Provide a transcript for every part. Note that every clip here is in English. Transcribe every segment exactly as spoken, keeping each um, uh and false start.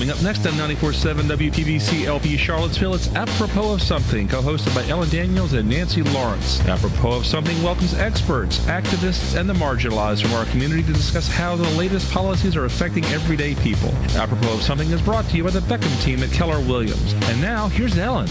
Coming up next on ninety-four point seven W P V C L P Charlottesville, it's Apropos of Something, co-hosted by Ellen Daniels and Nancy Lawrence. Apropos of Something welcomes experts, activists, and the marginalized from our community to discuss how the latest policies are affecting everyday people. Apropos of Something is brought to you by the Beckham team at Keller Williams. And now, here's Ellen.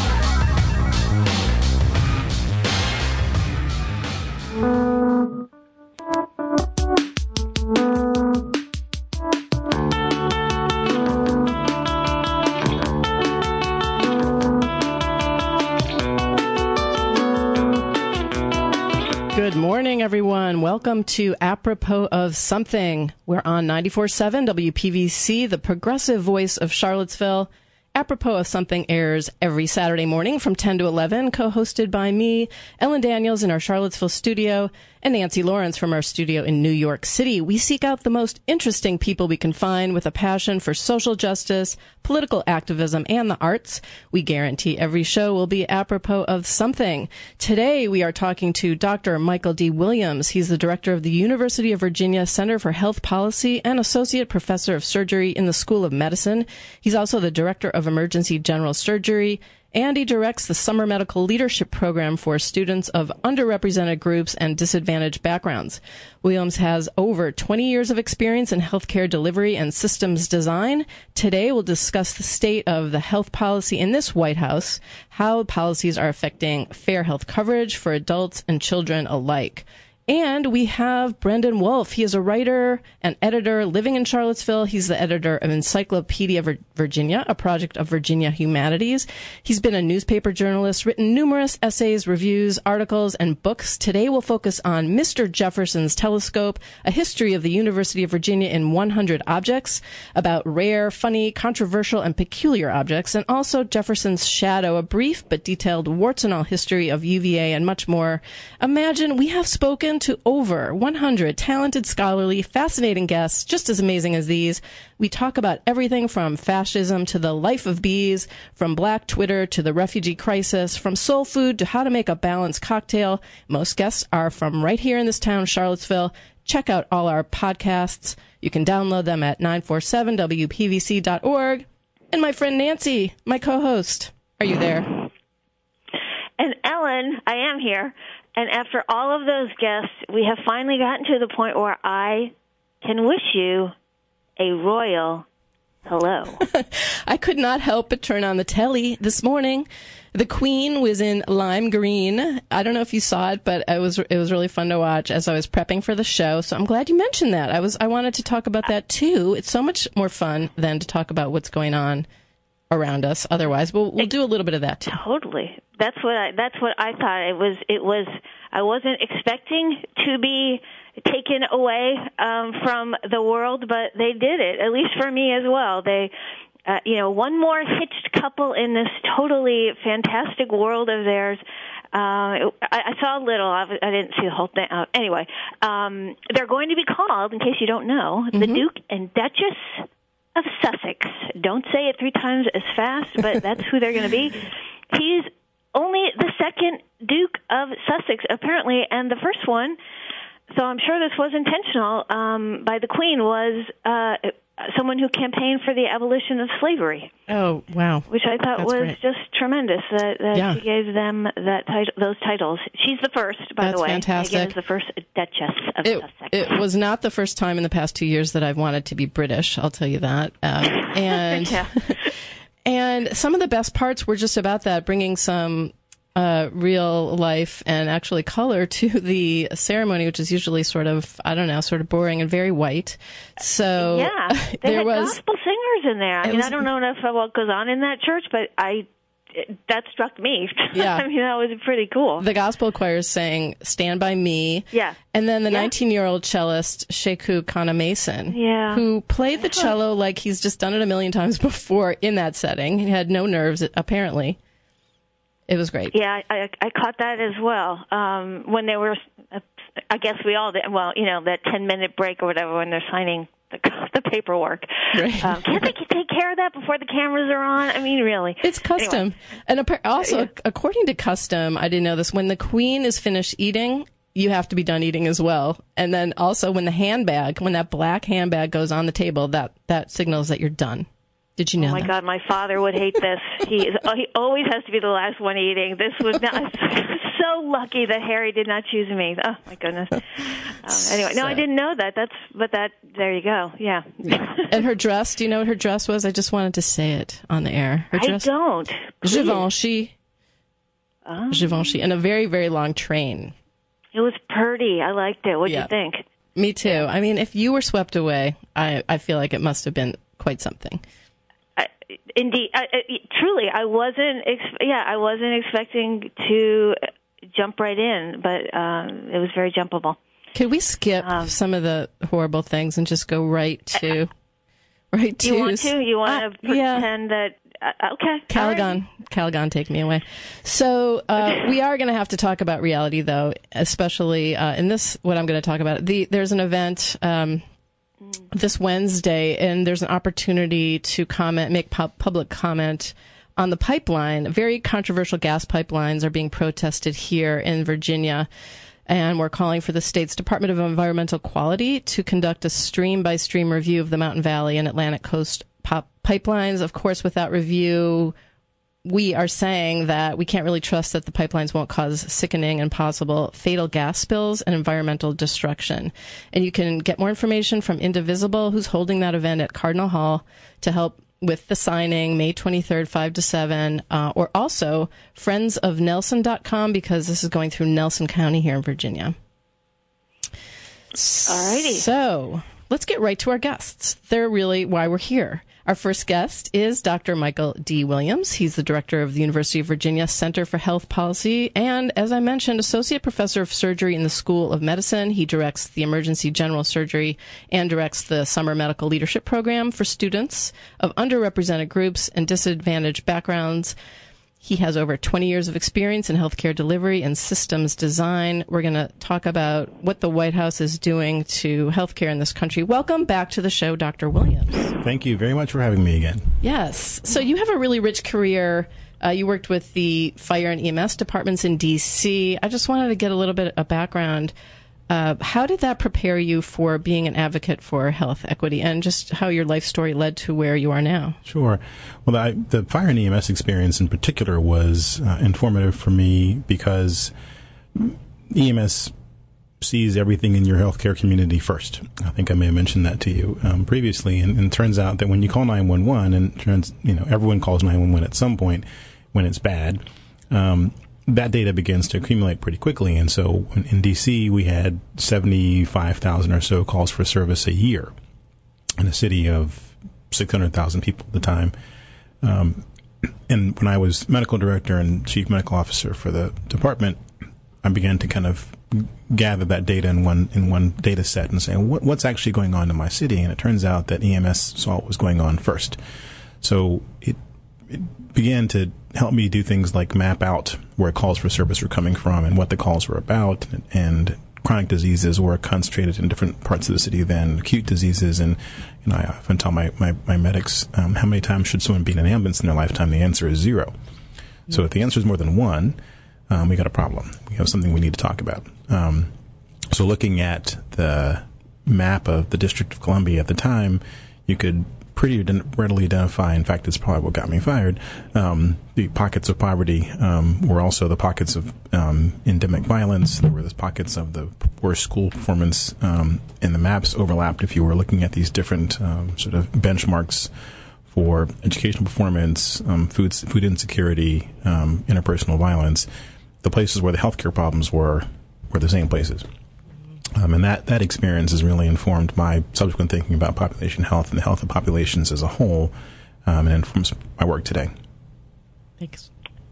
Good morning, everyone. Welcome to Apropos of Something. We're on ninety-four point seven W P V C, the progressive voice of Charlottesville. Apropos of Something airs every Saturday morning from ten to eleven, co-hosted by me, Ellen Daniels, in our Charlottesville studio, and Nancy Lawrence from our studio in New York City. We seek out the most interesting people we can find with a passion for social justice, political activism, and the arts. We guarantee every show will be apropos of something. Today, we are talking to Doctor Michael D. Williams. He's the director of the University of Virginia Center for Health Policy and associate professor of surgery in the School of Medicine. He's also the director of emergency general surgery, and he directs the Summer Medical Leadership Program for students of underrepresented groups and disadvantaged backgrounds. Williams has over twenty years of experience in healthcare delivery and systems design. Today, we'll discuss the state of the health policy in this White House, how policies are affecting fair health coverage for adults and children alike. And we have Brendan Wolf. He is a writer and editor living in Charlottesville. He's the editor of Encyclopedia Virginia, a project of Virginia Humanities. He's been a newspaper journalist, written numerous essays, reviews, articles, and books. Today we'll focus on Mister Jefferson's Telescope, a history of the University of Virginia in one hundred objects, about rare, funny, controversial, and peculiar objects, and also Jefferson's Shadow, a brief but detailed warts and all history of U V A, and much more. Imagine we have spoken to over one hundred talented, scholarly, fascinating guests, just as amazing as these. We talk about everything from fascism to the life of bees, from Black Twitter to the refugee crisis, from soul food to how to make a balanced cocktail. Most guests are from right here in this town, Charlottesville. Check out all our podcasts. You can download them at nine four seven W P V C dot org. And my friend Nancy, my co-host, are you there? And Ellen, I am here. And after all of those guests, we have finally gotten to the point where I can wish you a royal hello. I could not help but turn on the telly this morning. The Queen was in lime green. I don't know if you saw it, but it was it was really fun to watch as I was prepping for the show. So I'm glad you mentioned that. I was I wanted to talk about that too. It's so much more fun than to talk about what's going on around us. Otherwise, we'll we'll do a little bit of that too. Totally. That's what I that's what I thought. It was it was I wasn't expecting to be taken away um, from the world, but they did it. At least for me as well. They, uh, you know, one more hitched couple in this totally fantastic world of theirs. Uh, I, I saw a little. I, I didn't see the whole thing. Uh, anyway, um, they're going to be called, in case you don't know, mm-hmm. the Duke and Duchess of Sussex. Don't say it three times as fast, but that's who they're going to be. He's only the second Duke of Sussex, apparently, and the first one, so I'm sure this was intentional, um, by the Queen, was uh, someone who campaigned for the abolition of slavery. Oh, wow. Which I thought That's was great. just tremendous, that, that yeah. she gave them that tit- those titles. She's the first, by That's the way. fantastic. Meghan is the first Duchess of it, Sussex. It was not the first time in the past two years that I've wanted to be British, I'll tell you that. Um, and yeah. And some of the best parts were just about that, bringing some uh, real life and actually color to the ceremony, which is usually sort of, I don't know, sort of boring and very white. So yeah, they there had was gospel singers in there. I mean, was, I don't know enough about what goes on in that church, but I that struck me. Yeah. I mean, that was pretty cool. The gospel choir sang Stand By Me. Yeah. And then the yeah. nineteen-year-old cellist, Sheku Kana Mason, yeah. who played the cello like he's just done it a million times before in that setting. He had no nerves, apparently. It was great. Yeah, I, I caught that as well. Um, when they were, I guess we all did, well, you know, that ten-minute break or whatever when they're signing the, the paperwork. Right. Um, can't they take care of that before the cameras are on? I mean, really. It's custom. Anyway. And also, yeah. according to custom, I didn't know this, when the Queen is finished eating, you have to be done eating as well. And then also when the handbag, when that black handbag goes on the table, that, that signals that you're done. Did you know Oh, my that? God, my father would hate this. He is, he always has to be the last one eating. This was not, so lucky that Harry did not choose me. Oh, my goodness. Um, anyway, no, I didn't know that. That's, but that, there you go. Yeah. And her dress, do you know what her dress was? I just wanted to say it on the air. Her dress, I don't. Please. Givenchy. Oh. Givenchy. And a very, very long train. It was pretty. I liked it. What do Yeah. you think? Me too. I mean, if you were swept away, I, I feel like it must have been quite something. I, indeed, I, I, truly, I wasn't. Ex- yeah, I wasn't expecting to jump right in, but um, it was very jumpable. Could we skip Um, some of the horrible things and just go right to, right to? You want to? You want to uh, yeah. pretend that? Uh, okay. Callaghan, Callaghan, take me away. So uh, we are going to have to talk about reality, though, especially uh, in this. What I'm going to talk about. The there's an event um, this Wednesday, and there's an opportunity to comment, make pu- public comment on the pipeline. Very controversial gas pipelines are being protested here in Virginia. And we're calling for the state's Department of Environmental Quality to conduct a stream-by-stream review of the Mountain Valley and Atlantic Coast pop pipelines. Of course, without review, we are saying that we can't really trust that the pipelines won't cause sickening and possible fatal gas spills and environmental destruction. And you can get more information from Indivisible, who's holding that event at Cardinal Hall to help with the signing, May twenty-third, five to seven, uh, or also friends of nelson dot com, because this is going through Nelson County here in Virginia. Alrighty. So let's get right to our guests. They're really why we're here. Our first guest is Doctor Michael D. Williams. He's the director of the University of Virginia Center for Health Policy and, as I mentioned, associate professor of surgery in the School of Medicine. He directs the emergency general surgery and directs the summer medical leadership program for students of underrepresented groups and disadvantaged backgrounds. He has over twenty years of experience in healthcare delivery and systems design. We're going to talk about what the White House is doing to healthcare in this country. Welcome back to the show, Doctor Williams. Thank you very much for having me again. Yes. So you have a really rich career. Uh, you worked with the fire and E M S departments in D C. I just wanted to get a little bit of background. Uh, how did that prepare you for being an advocate for health equity, and just how your life story led to where you are now? Sure. Well, I, the fire and E M S experience in particular was uh, informative for me because E M S sees everything in your healthcare community first. I think I may have mentioned that to you um, previously, and, and it turns out that when you call nine one one, and it turns, you know, everyone calls nine one one at some point when it's bad, um, that data begins to accumulate pretty quickly. And so in, in D C, we had seventy-five thousand or so calls for service a year in a city of six hundred thousand people at the time. Um, and when I was medical director and chief medical officer for the department, I began to kind of gather that data in one in one data set and say, what, what's actually going on in my city? And it turns out that E M S saw what was going on first. So it, it began to help me do things like map out where calls for service were coming from and what the calls were about, and, and chronic diseases were concentrated in different parts of the city than acute diseases. And you know, I often tell my, my, my medics, um, how many times should someone be in an ambulance in their lifetime? The answer is zero. Mm-hmm. So if the answer is more than one, um, we got a problem. We have something we need to talk about. Um, so looking at the map of the District of Columbia at the time, you could pretty readily identify, in fact, it's probably what got me fired, um, the pockets of poverty um, were also the pockets of um, endemic violence. There were the pockets of the worst school performance, um, and the maps overlapped if you were looking at these different um, sort of benchmarks for educational performance, um, food, food insecurity, um, interpersonal violence. The places where the healthcare problems were were the same places. Um, and that, that experience has really informed my subsequent thinking about population health and the health of populations as a whole, um, and informs my work today. Thanks.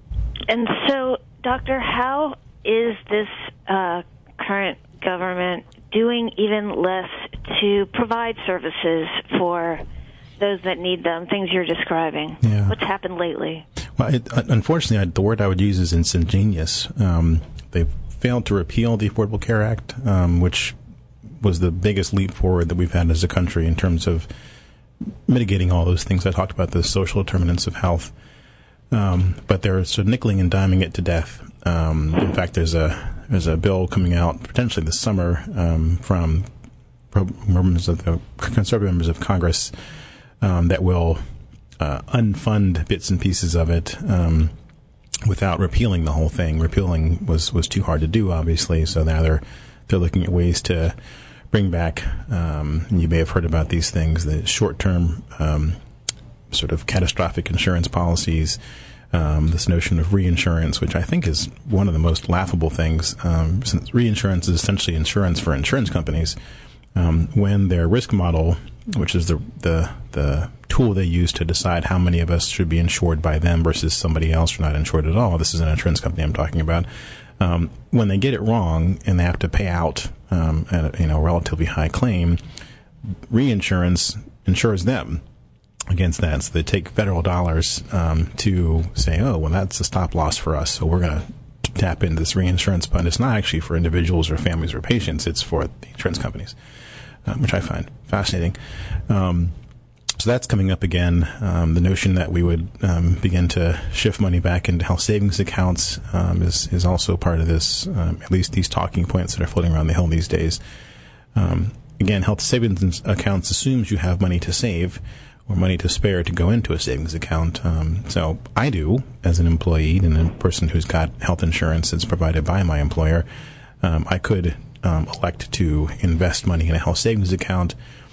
And so, Doctor, how is this uh, current government doing even less to provide services for those that need them, things you're describing? Yeah. What's happened lately? Well, it, unfortunately, I, the word I would use is instantaneous. Um, they've failed to repeal the Affordable Care Act, um, which was the biggest leap forward that we've had as a country in terms of mitigating all those things I talked about, the social determinants of health. Um, but they're sort of nickeling and diming it to death. Um, in fact, there's a there's a bill coming out potentially this summer um, from members of the conservative members of Congress um, that will uh, unfund bits and pieces of it um, without repealing the whole thing. Repealing was, was too hard to do, obviously, so now they're they're looking at ways to bring back, um, and you may have heard about these things, the short-term um, sort of catastrophic insurance policies, um, this notion of reinsurance, which I think is one of the most laughable things, um, since reinsurance is essentially insurance for insurance companies. Um, when their risk model, which is the, the the tool they use to decide how many of us should be insured by them versus somebody else or not insured at all, this is an insurance company I'm talking about, um, when they get it wrong and they have to pay out um, a you know, relatively high claim, reinsurance insures them against that. So they take federal dollars um, to say, oh, well, that's a stop loss for us, so we're going to tap into this reinsurance fund. It's not actually for individuals or families or patients. It's for the insurance companies, um, which I find fascinating. Um, so that's coming up again. Um, the notion that we would um, begin to shift money back into health savings accounts um, is, is also part of this, um, at least these talking points that are floating around the hill these days. Um, again, health savings accounts assumes you have money to save or money to spare to go into a savings account. Um, so I do, as an employee and a person who's got health insurance that's provided by my employer. Um, I could um, elect to invest money in a health savings account.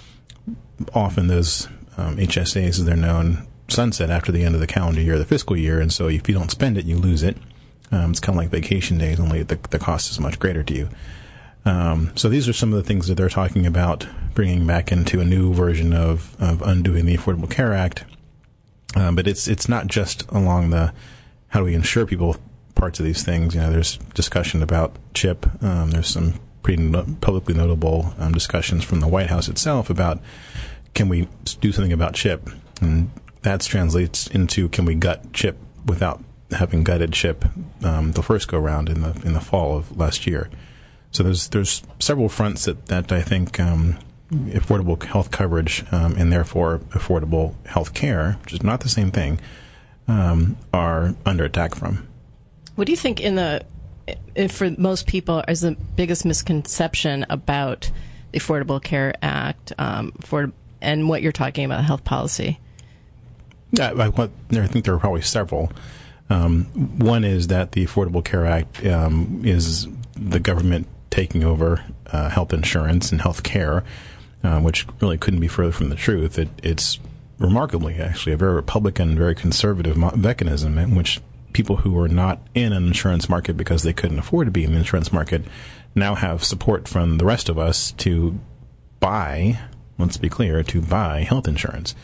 Often those um, H S As, as they're known, sunset after the end of the calendar year, the fiscal year, and so if you don't spend it, you lose it. Um, it's kind of like vacation days, only the, the cost is much greater to you. Um, so these are some of the things that they're talking about bringing back into a new version of, of undoing the Affordable Care Act. Um, but it's it's not just along the how do we insure people parts of these things. You know, there's discussion about CHIP. Um, there's some pretty no- publicly notable um, discussions from the White House itself about can we do something about CHIP, and that translates into can we gut CHIP without having gutted CHIP um, the first go round in the in the fall of last year. So there's there's several fronts that, that I think um, affordable health coverage um, and therefore affordable health care, which is not the same thing, um, are under attack from. What do you think in the if for most people is the biggest misconception about the Affordable Care Act um, for and what you're talking about, health policy? Yeah, I, I think there are probably several. Um, one is that the Affordable Care Act um, is the government taking over uh, health insurance and health care, uh, which really couldn't be further from the truth. It, it's remarkably, actually, a very Republican, very conservative mo- mechanism in which people who are not in an insurance market because they couldn't afford to be in the insurance market now have support from the rest of us to buy, let's be clear, to buy health insurance.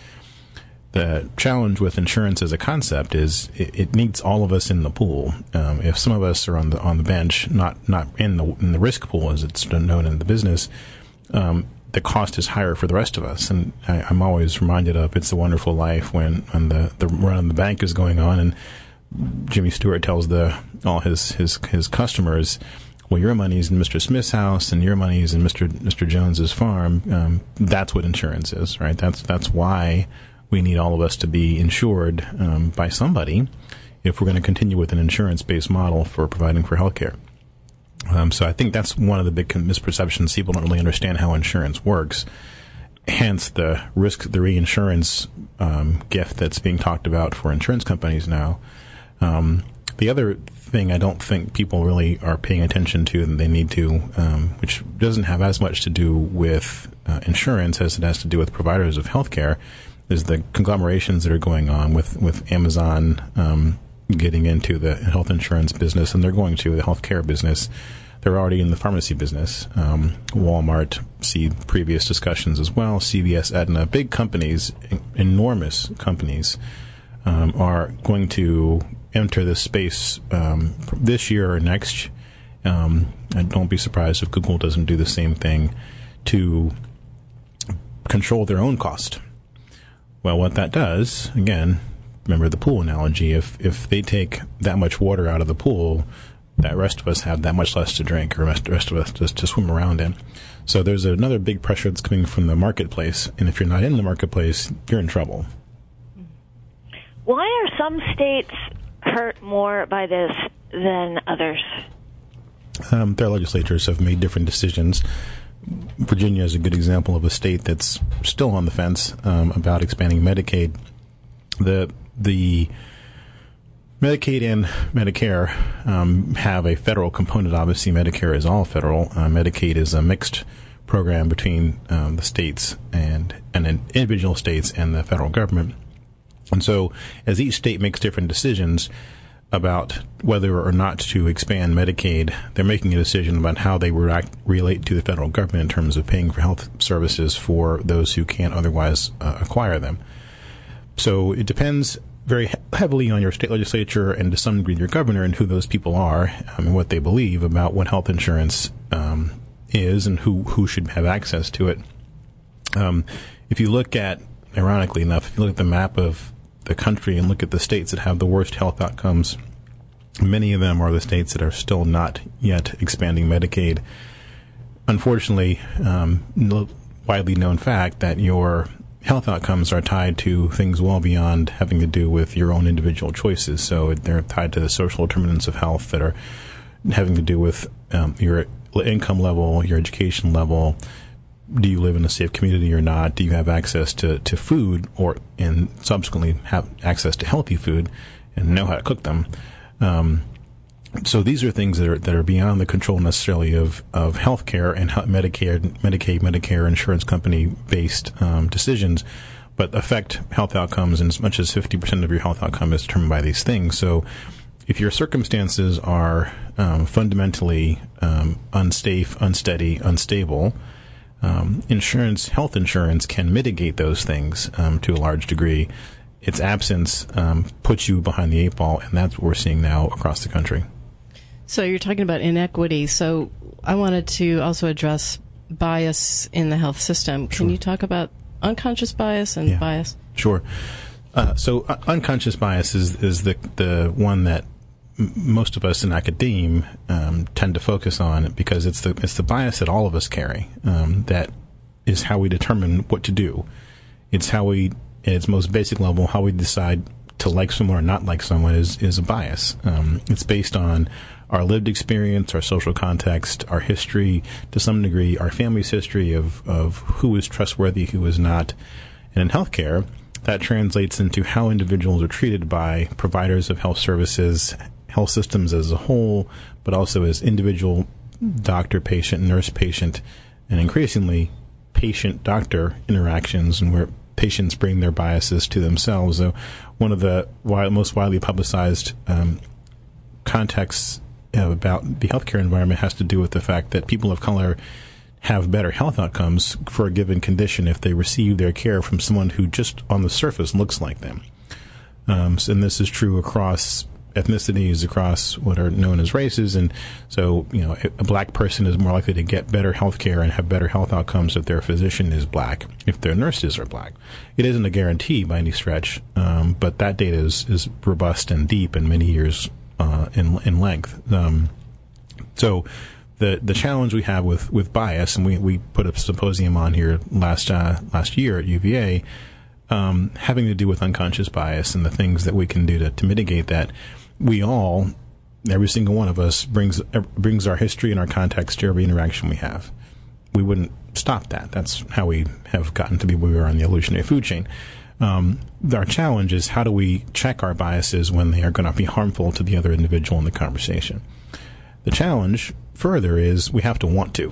The challenge with insurance as a concept is it, it needs all of us in the pool. Um, if some of us are on the on the bench, not not in the in the risk pool as it's known in the business, um, the cost is higher for the rest of us. And I, I'm always reminded of It's a Wonderful Life when, when the, the run on the bank is going on, and Jimmy Stewart tells the all his his his customers, well, your money's in Mister Smith's house and your money's in Mister Mister Jones's farm. Um, that's what insurance is, right? That's that's why we need all of us to be insured um, by somebody if we're going to continue with an insurance-based model for providing for healthcare. Um, so I think that's one of the big misperceptions. People don't really understand how insurance works. Hence the risk, the reinsurance um, gift that's being talked about for insurance companies now. Um, the other thing I don't think people really are paying attention to and they need to, um, which doesn't have as much to do with uh, insurance as it has to do with providers of healthcare, is the conglomerations that are going on with, with Amazon um, getting into the health insurance business, and they're going to the healthcare business. They're already in the pharmacy business. Um, Walmart, see previous discussions as well. C V S, Aetna, big companies, enormous companies, um, are going to enter this space um, this year or next. Um, and don't be surprised if Google doesn't do the same thing to control their own cost. Well, what that does, again, remember the pool analogy, if if they take that much water out of the pool, that rest of us have that much less to drink, or the rest of us just to swim around in. So there's another big pressure that's coming from the marketplace, and if you're not in the marketplace, you're in trouble. Why are some states hurt more by this than others? Um, their legislatures have made different decisions. Virginia is a good example of a state that's still on the fence um, about expanding Medicaid. the the Medicaid and Medicare um, have a federal component. Obviously, Medicare is all federal. Uh, Medicaid is a mixed program between um, the states and and individual states and the federal government. And so, as each state makes different decisions about whether or not to expand Medicaid, they're making a decision about how they react, relate to the federal government in terms of paying for health services for those who can't otherwise uh, acquire them. So it depends very he- heavily on your state legislature and to some degree your governor and who those people are um, and what they believe about what health insurance um, is and who, who should have access to it. Um, if you look at, ironically enough, if you look at the map of the country and look at the states that have the worst health outcomes, many of them are the states that are still not yet expanding Medicaid. Unfortunately, um, widely known fact that your health outcomes are tied to things well beyond having to do with your own individual choices. So they're tied to the social determinants of health that are having to do with um, your income level, your education level. Do you live in a safe community or not? Do you have access to, to food or and subsequently have access to healthy food and know how to cook them? Um, so these are things that are that are beyond the control necessarily of, of healthcare and Medicare, Medicaid, Medicare, insurance company based um, decisions, but affect health outcomes. And as much as fifty percent of your health outcome is determined by these things. So if your circumstances are um, fundamentally um, unsafe, unsteady, unstable, Um, insurance, health insurance can mitigate those things um, to a large degree. Its absence um, puts you behind the eight ball, and that's what we're seeing now across the country. So you're talking about inequity. So I wanted to also address bias in the health system. Can Sure. you talk about unconscious bias and Yeah. bias? Sure. Uh, so uh, unconscious bias is, is the the one that m- most of us in academe um, tend to focus on because it's the it's the bias that all of us carry. Um, that is how we determine what to do. It's how we, at its most basic level, how we decide to like someone or not like someone is is a bias. Um, it's based on our lived experience, our social context, our history, to some degree, our family's history of, of who is trustworthy, who is not. And in healthcare, that translates into how individuals are treated by providers of health services, health systems as a whole, but also as individual doctor-patient, nurse-patient, and increasingly patient-doctor interactions, and where patients bring their biases to themselves. So one of the wi- most widely publicized um, contexts uh, about the healthcare environment has to do with the fact that people of color have better health outcomes for a given condition if they receive their care from someone who just on the surface looks like them. Um, so, and this is true across ethnicities, across what are known as races. And so, you know, a black person is more likely to get better health care and have better health outcomes if their physician is black, if their nurses are black. It isn't a guarantee by any stretch, um, but that data is, is robust and deep and many years uh, in, in length. Um, so the the challenge we have with, with bias, and we, we put a symposium on here last uh, last year at U V A, um, having to do with unconscious bias and the things that we can do to, to mitigate that. We all, every single one of us, brings brings our history and our context to every interaction we have. We wouldn't stop that. That's how we have gotten to be where we are on the evolutionary food chain. Um, our challenge is how do we check our biases when they are going to be harmful to the other individual in the conversation. The challenge further is we have to want to.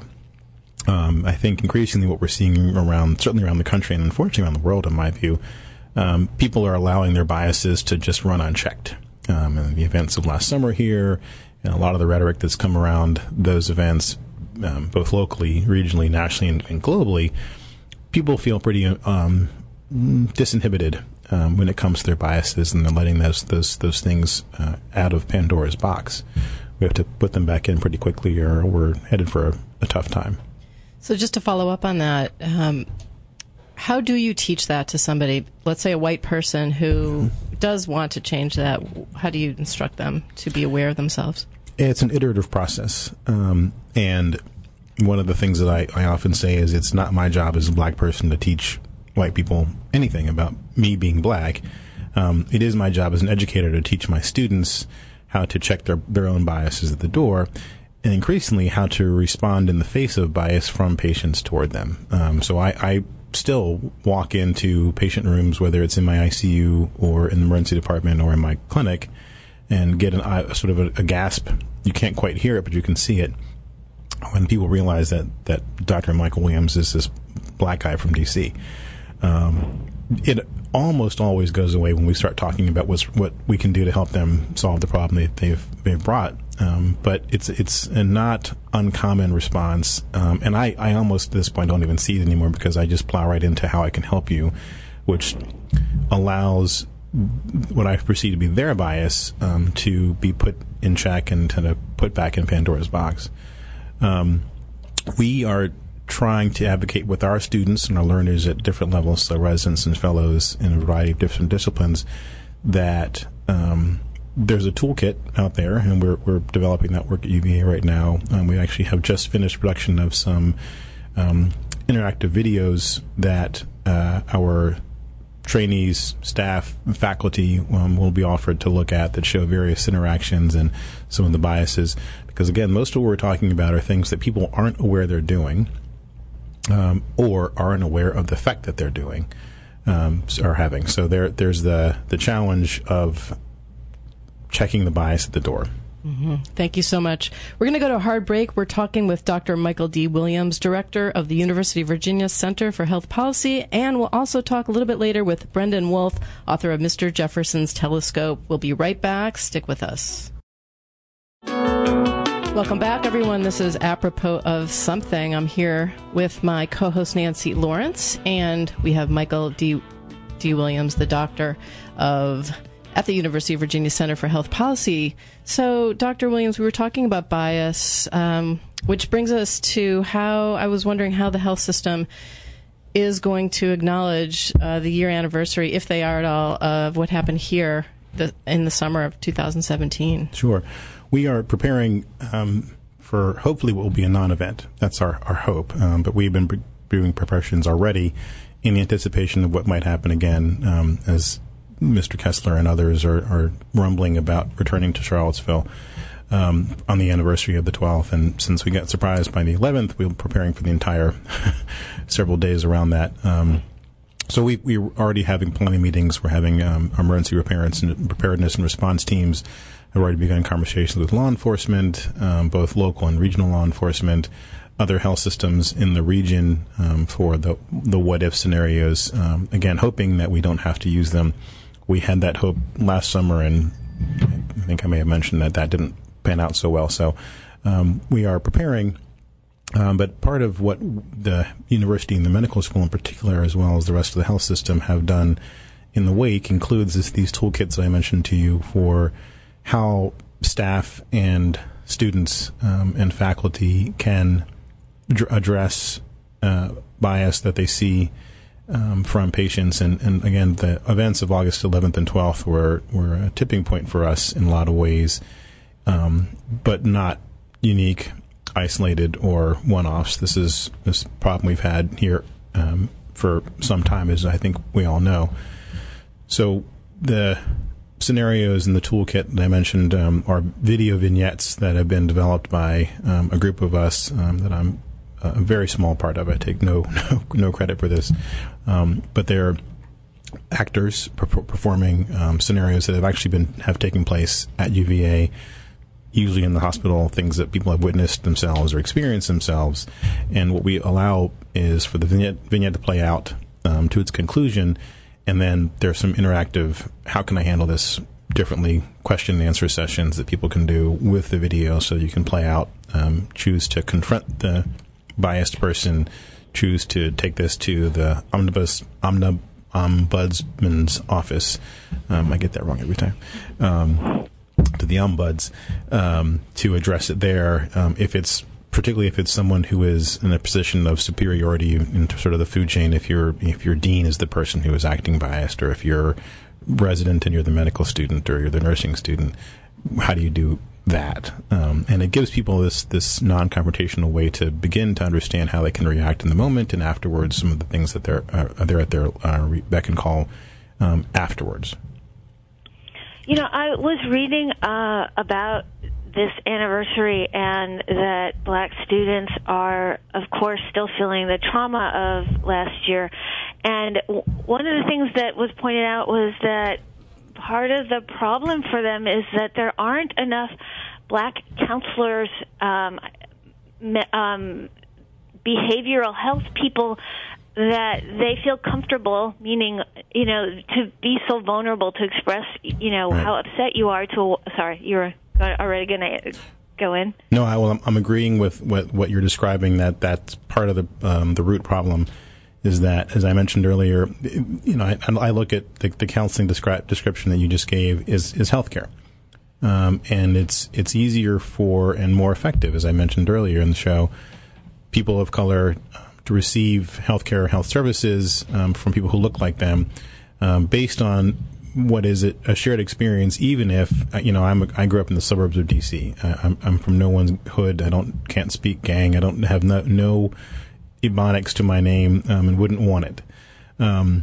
Um, I think increasingly what we're seeing around, certainly around the country and unfortunately around the world, in my view, um, people are allowing their biases to just run unchecked. Um, and the events of last summer here, and a lot of the rhetoric that's come around those events, um, both locally, regionally, nationally, and, and globally, people feel pretty um, disinhibited um, when it comes to their biases, and they're letting those those those things uh, out of Pandora's box. We have to put them back in pretty quickly, or we're headed for a, a tough time. So just to follow up on that, um, how do you teach that to somebody, let's say a white person who does want to change that? How do you instruct them to be aware of themselves? It's an iterative process. Um, and one of the things that I, I often say is it's not my job as a black person to teach white people anything about me being black. Um, it is my job as an educator to teach my students how to check their, their own biases at the door, and increasingly how to respond in the face of bias from patients toward them. Um, so I, I still walk into patient rooms, whether it's in my I C U or in the emergency department or in my clinic, and get an uh, sort of a, a gasp. You can't quite hear it, but you can see it when people realize that, that Doctor Michael Williams is this black guy from D C. Um, it almost always goes away when we start talking about what's, what we can do to help them solve the problem that they've, they've brought. Um, but it's it's a not uncommon response. Um, and I, I almost at this point don't even see it anymore because I just plow right into how I can help you, which allows what I perceive to be their bias um, to be put in check and kind of put back in Pandora's box. Um, we are trying to advocate with our students and our learners at different levels, so residents and fellows in a variety of different disciplines, that um, there's a toolkit out there, and we're we're developing that work at U V A right now. Um, we actually have just finished production of some um, interactive videos that uh, our trainees, staff, faculty um, will be offered to look at that show various interactions and some of the biases. Because again, most of what we're talking about are things that people aren't aware they're doing, um, or aren't aware of the effect that they're doing um, or having. So there, there's the the challenge of checking the bias at the door. Mm-hmm. Thank you so much. We're going to go to a hard break. We're talking with Doctor Michael D. Williams, Director of the University of Virginia Center for Health Policy, and we'll also talk a little bit later with Brendan Wolf, author of Mister Jefferson's Telescope. We'll be right back. Stick with us. Welcome back, everyone. This is Apropos of Something. I'm here with my co-host Nancy Lawrence, and we have Michael D. D. Williams, the doctor of at the University of Virginia Center for Health Policy. So, Doctor Williams, we were talking about bias, um, which brings us to how I was wondering how the health system is going to acknowledge uh, the year anniversary, if they are at all, of what happened here the, in the summer of two thousand seventeen. Sure. We are preparing um, for hopefully what will be a non-event. That's our, our hope. Um, but we've been pre- doing preparations already in anticipation of what might happen again, um, as Mister Kessler and others are, are rumbling about returning to Charlottesville um, on the anniversary of the twelfth. And since we got surprised by the eleventh, we were preparing for the entire several days around that. Um, so we, we're already having planning meetings. We're having um, emergency preparedness and, preparedness and response teams have already begun conversations with law enforcement, um, both local and regional law enforcement, other health systems in the region um, for the the what-if scenarios, um, again, hoping that we don't have to use them. We had that hope last summer, and I think I may have mentioned that that didn't pan out so well. So um, we are preparing, um, but part of what the university and the medical school in particular, as well as the rest of the health system, have done in the wake includes this, these toolkits I mentioned to you for how staff and students um, and faculty can dr- address uh, bias that they see Um, from patients. And, and again, the events of August eleventh and twelfth were, were a tipping point for us in a lot of ways, um, but not unique, isolated, or one-offs. This is this problem we've had here um, for some time, as I think we all know. So the scenarios in the toolkit that I mentioned um, are video vignettes that have been developed by um, a group of us um, that I'm a very small part of. I take no no, no credit for this, um, but they're actors per- performing um, scenarios that have actually been have taken place at U V A, usually in the hospital, things that people have witnessed themselves or experienced themselves. And what we allow is for the vignette, vignette to play out um, to its conclusion, and then there's some interactive, how can I handle this differently, question and answer sessions that people can do with the video, so you can play out, um, choose to confront the biased person, choose to take this to the omnibus, omnib, ombudsman's office. Um, I get that wrong every time. Um, to the ombuds um, to address it there. Um, if it's particularly if it's someone who is in a position of superiority in sort of the food chain, if your if your dean is the person who is acting biased, or if you're resident and you're the medical student or you're the nursing student, how do you do that? Um, and it gives people this this non-confrontational way to begin to understand how they can react in the moment, and afterwards some of the things that they're uh, they're at their uh, beck and call um, afterwards. You know, I was reading uh, about this anniversary, and that black students are, of course, still feeling the trauma of last year. And w- one of the things that was pointed out was that part of the problem for them is that there aren't enough black counselors, um, um, behavioral health people that they feel comfortable, meaning, you know, to be so vulnerable to express, you know, right. how upset you are to, sorry, you're already going to go in? No, I, well, I'm, I'm agreeing with what, what you're describing, that that's part of the um, the root problem is that, as I mentioned earlier, you know, I, I look at the, the counseling descri- description that you just gave is, is healthcare. Um, and it's it's easier for and more effective, as I mentioned earlier in the show, people of color to receive healthcare, health services um, from people who look like them, um, based on what is it, a shared experience. Even if you know, I'm a, I grew up in the suburbs of D C. Uh, I'm, I'm from no one's hood. I don't can't speak gang. I don't have no, no Ebonics to my name, um, and wouldn't want it. Um,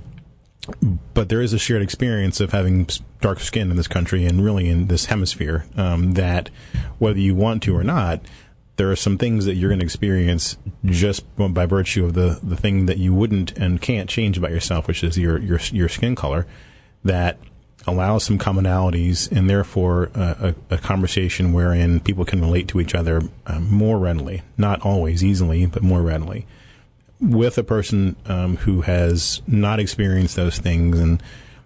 but there is a shared experience of having dark skin in this country and really in this hemisphere, um, that whether you want to or not, there are some things that you're going to experience just by virtue of the, the thing that you wouldn't and can't change about yourself, which is your your your skin color, that allows some commonalities and therefore uh, a, a conversation wherein people can relate to each other um, more readily, not always easily, but more readily, with a person um, who has not experienced those things and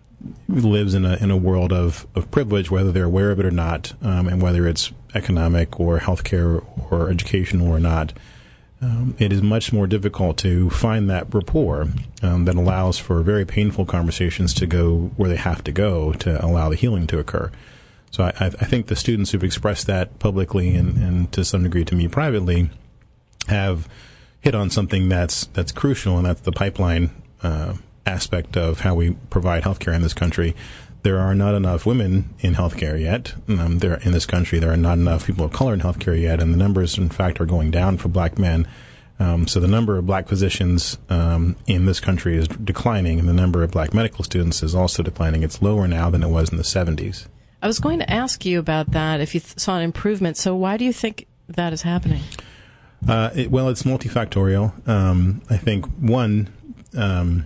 lives in a in a world of, of privilege, whether they're aware of it or not, um, and whether it's economic or healthcare or educational or not. Um, it is much more difficult to find that rapport um, that allows for very painful conversations to go where they have to go to allow the healing to occur. So I, I think the students who've expressed that publicly and, and to some degree to me privately have hit on something that's that's crucial, and that's the pipeline uh, aspect of how we provide healthcare in this country. There are not enough women in healthcare yet. Um, there in this country, there are not enough people of color in healthcare yet, and the numbers, in fact, are going down for black men. Um, so the number of black physicians um, in this country is declining, and the number of black medical students is also declining. It's lower now than it was in the seventies. I was going to ask you about that, if you th- saw an improvement. So why do you think that is happening? Uh, it, well, it's multifactorial. Um, I think, one... Um,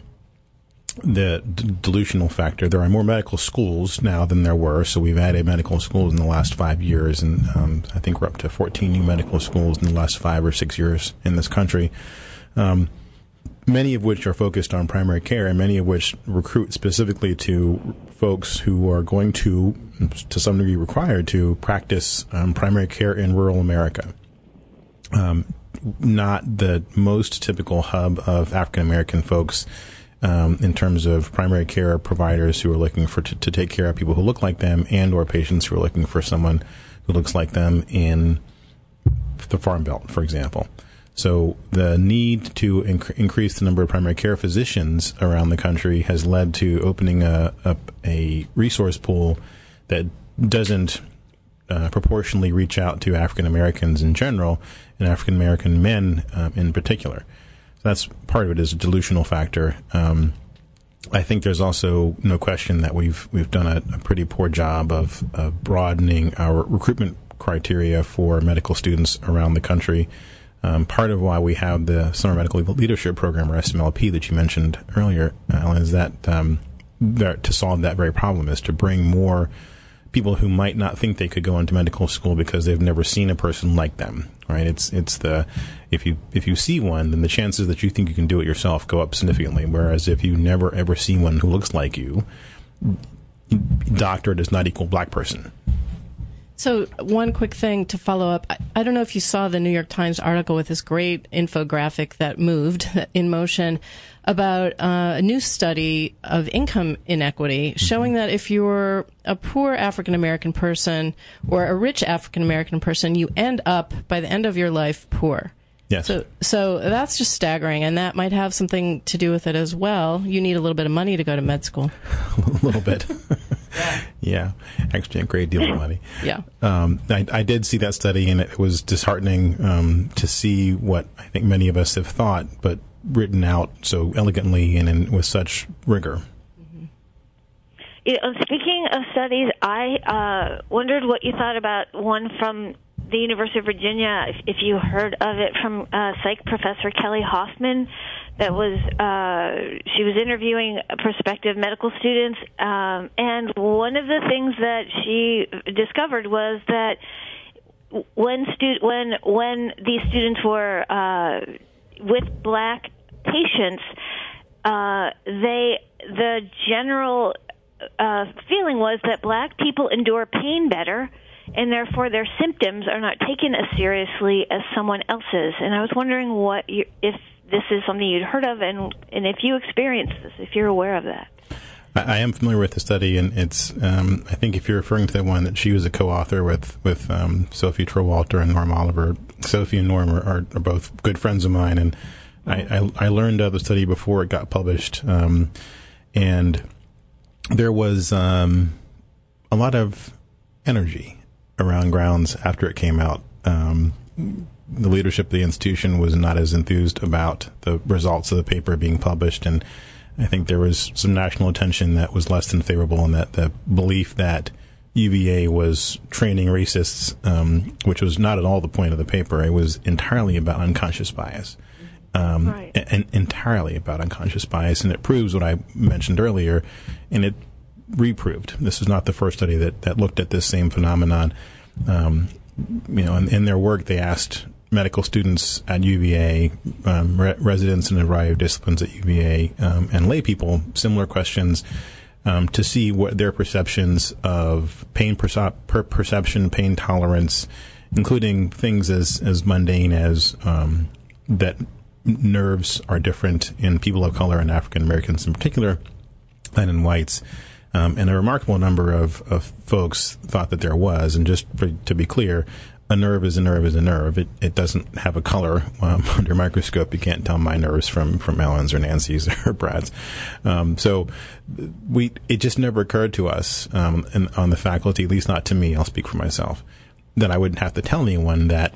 the d- delusional factor. There are more medical schools now than there were, so we've added medical schools in the last five years, and um, I think we're up to fourteen new medical schools in the last five or six years in this country, um, many of which are focused on primary care, and many of which recruit specifically to folks who are going to, to some degree required to practice um, primary care in rural America. Um, not the most typical hub of African-American folks Um, in terms of primary care providers who are looking for t- to take care of people who look like them, and or patients who are looking for someone who looks like them in the Farm Belt, for example. So the need to inc- increase the number of primary care physicians around the country has led to opening a, a, a resource pool that doesn't uh, proportionally reach out to African Americans in general and African American men um, in particular. That's part of it, is a delusional factor. Um, I think there's also no question that we've we've done a, a pretty poor job of, of broadening our recruitment criteria for medical students around the country. Um, part of why we have the Summer Medical Leadership Program, or S M L P, that you mentioned earlier, Alan, is that um, that to solve that very problem, is to bring more people who might not think they could go into medical school because they've never seen a person like them. Right? It's it's the if you if you see one, then the chances that you think you can do it yourself go up significantly. Whereas if you never ever see one who looks like you, doctor does not equal black person. So one quick thing to follow up. I, I don't know if you saw the New York Times article with this great infographic that moved in motion about uh, a new study of income inequity showing that if you're a poor African-American person or a rich African-American person, you end up, by the end of your life, poor. Yes. So, so that's just staggering, and that might have something to do with it as well. You need a little bit of money to go to med school. A little bit. Yeah, actually a great deal of money. Yeah. Um, I, I did see that study, and it was disheartening um, to see what I think many of us have thought, but written out so elegantly and in, with such rigor. You know, speaking of studies, I uh, wondered what you thought about one from the University of Virginia, if, if you heard of it, from uh, psych professor Kelly Hoffman. That was uh, she was interviewing prospective medical students, um, and one of the things that she discovered was that when stu- when when these students were uh, with black patients, uh, they the general uh, feeling was that black people endure pain better, and therefore their symptoms are not taken as seriously as someone else's. And I was wondering what you, if this is something you'd heard of, and and if you experienced this, if you're aware of that. I, I am familiar with the study, and it's um, I think if you're referring to the one that she was a co-author with with um, Sophie Trowalter and Norm Oliver. Sophie and Norm are, are, are both good friends of mine, and I, I, I learned of the study before it got published, um, and there was um, a lot of energy around Grounds after it came out. Um, the leadership of the institution was not as enthused about the results of the paper being published, and I think there was some national attention that was less than favorable, and that the belief that U V A was training racists, um, which was not at all the point of the paper. It was entirely about unconscious bias. Um, right. and entirely about unconscious bias, and it proves what I mentioned earlier, and it reproved. This is not the first study that, that looked at this same phenomenon. Um, you know, in, in their work, they asked medical students at U V A, um, re- residents in a variety of disciplines at U V A, um, and lay people similar questions um, to see what their perceptions of pain perso- per- perception, pain tolerance, including things as, as mundane as um, that nerves are different in people of color and African Americans in particular than in whites. Um, and a remarkable number of, of folks thought that there was. And just for, to be clear, a nerve is a nerve is a nerve. It, it doesn't have a color. Um, under a microscope, you can't tell my nerves from, from Ellen's or Nancy's or Brad's. Um, so we it just never occurred to us um, in, on the faculty, at least not to me, I'll speak for myself, that I wouldn't have to tell anyone that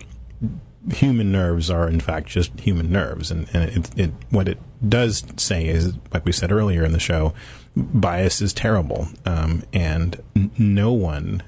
human nerves are, in fact, just human nerves. And, and it, it, what it does say is, like we said earlier in the show, bias is terrible. Um, and n- no one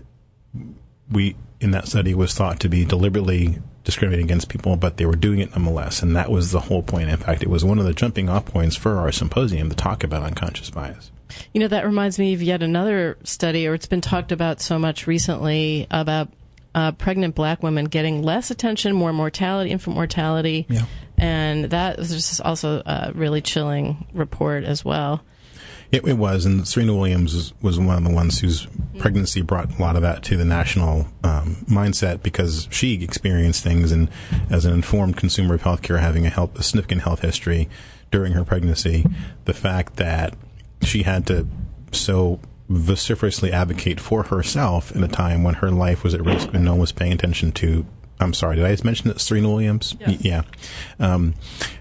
we in that study was thought to be deliberately discriminating against people, but they were doing it nonetheless. And that was the whole point. In fact, it was one of the jumping off points for our symposium to talk about unconscious bias. You know, that reminds me of yet another study, or it's been talked about so much recently, about Uh, pregnant black women getting less attention, more mortality, infant mortality. Yeah. And that was just also a really chilling report as well. It, it was, and Serena Williams was, was one of the ones whose pregnancy brought a lot of that to the national um, mindset, because she experienced things, and as an informed consumer of healthcare, having a, health, a significant health history during her pregnancy, the fact that she had to so vociferously advocate for herself in a time when her life was at risk and no one was paying attention to. I'm sorry, did I just mention that Serena Williams? Yes. Yeah. Um,